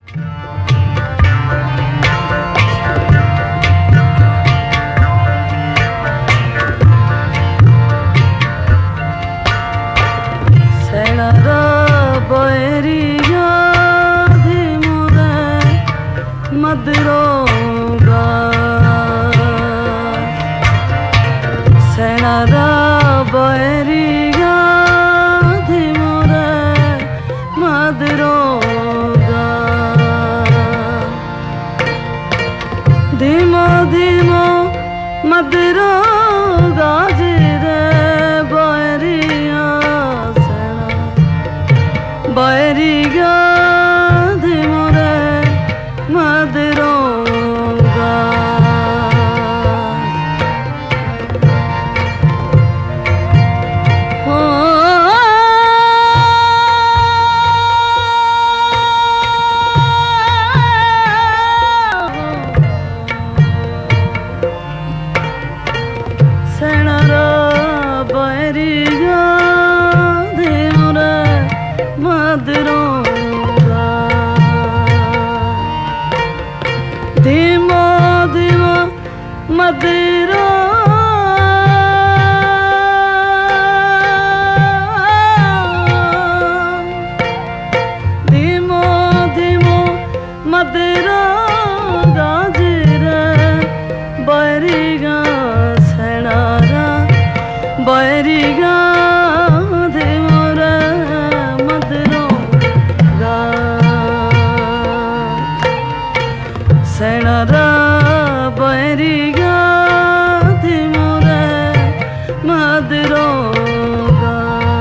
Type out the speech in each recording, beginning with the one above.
मदरोगा सेनारा बैरिगा धिमोरे मदरोगा धीमो धीमो मदरोगा जिरे बैरिया सेना बैरिगा धीमो धीमो मदरो धीमो धीमो मदरो गाजिरे बैरिगा सेनारा बैरिगा सेनारा बैरिगा धिमोरे मदरोगा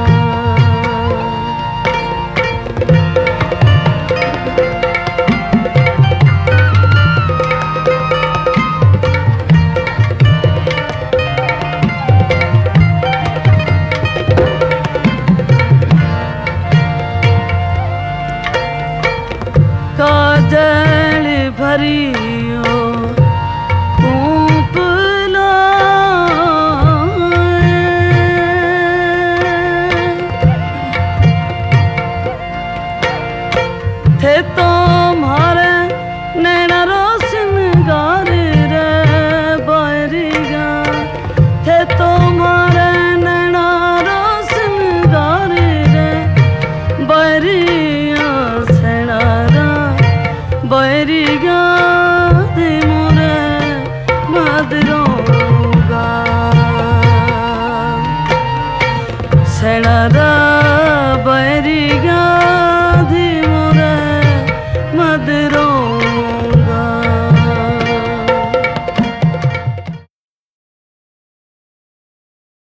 काजल भरियो कूपलो थे तुम्हारे नैना रोशन गारे रे बैरिगा थे तुम्हारे नैना रोशन गारे रे बैरिया सेनारा बैरिगा धिमोरे मदरोगा सेनारा बैरिगा धिमोरे मदरोगा।